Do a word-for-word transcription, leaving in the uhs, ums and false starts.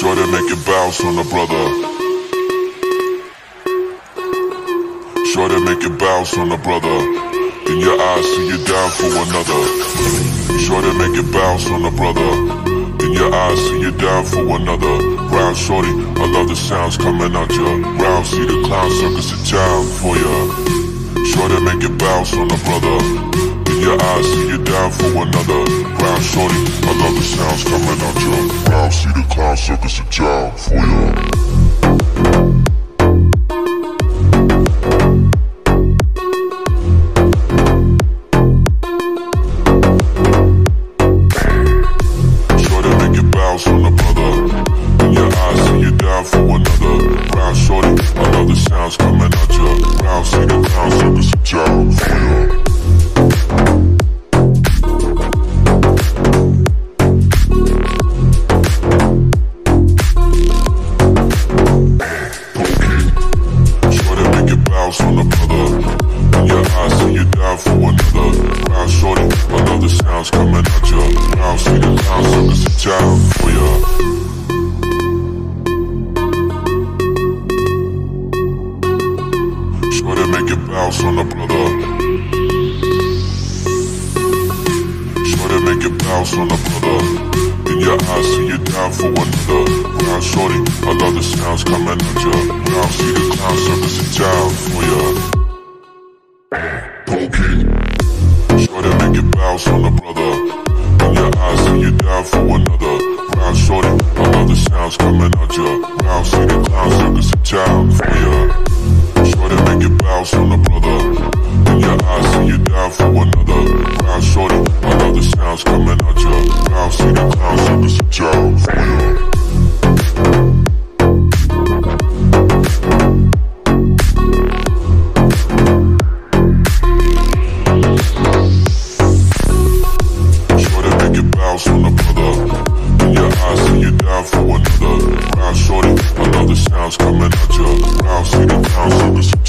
Shorty make it bounce on the brother. Shorty make it bounce on the brother. In your eyes, see you down for another. Shorty make it bounce on the brother. In your eyes, see you down for another. Round shorty, I love the sounds coming out ya. Round, see the clown circus a town for ya. Shorty make it bounce on the brother. In your eyes, see you down for another. Round shorty, I love the sounds coming out ya. Round, see the clown circus a town for ya. On the brother, in your eyes, see you down for another. Round shorty, I love the sounds coming out ya. Round, see the clown circus a town for ya. Shorty make it bounce on the brother. In your eyes, see you down for another. Round shorty, I love the sounds coming out ya. Round, see the clown circus a town for ya. Shorty make it bounce on the brother. Shorty make it bounce on the brother. In your eyes, see you down for another. Round shorty, I love the sounds coming at ya. Round, see the clown circus a town for ya. Shorty make it bounce on the brother. In your eyes, see you down for another. Round shorty, I love the sounds coming at ya. Round, see the clown circus a town for ya. Shorty make it bounce on the brother. In your eyes, see you down for another. Round shorty, I love the sounds coming at ya. Round, see the clown circus a town for ya. On the brother, in your eyes, see you down for another. Round shorty, I love the sounds coming at ya. Round, see the clown circus a